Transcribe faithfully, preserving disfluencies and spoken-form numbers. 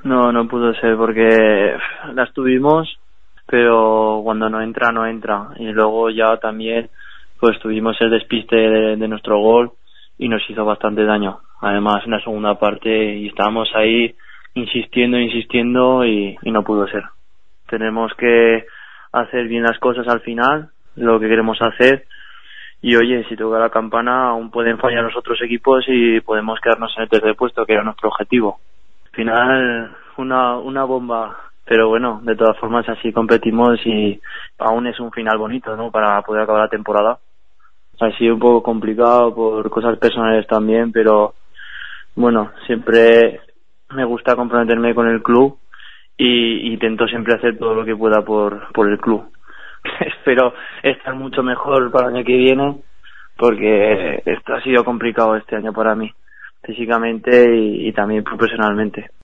No, no pudo ser porque las tuvimos, pero cuando no entra, no entra. Y luego ya también pues tuvimos el despiste de, de nuestro gol y nos hizo bastante daño. Además en la segunda parte y estábamos ahí insistiendo, insistiendo y, y no pudo ser. Tenemos que hacer bien las cosas al final, lo que queremos hacer. Y oye, si toca la campana aún pueden fallar los otros equipos y podemos quedarnos en el tercer puesto, que era nuestro objetivo. Al final, una, una bomba, pero bueno, de todas formas así competimos y aún es un final bonito, ¿no? Para poder acabar la temporada. Ha sido un poco complicado por cosas personales también, pero bueno, siempre me gusta comprometerme con el club y intento siempre hacer todo lo que pueda por, por el club. Espero estar mucho mejor para el año que viene porque esto ha sido complicado este año para mí, físicamente y, y también profesionalmente.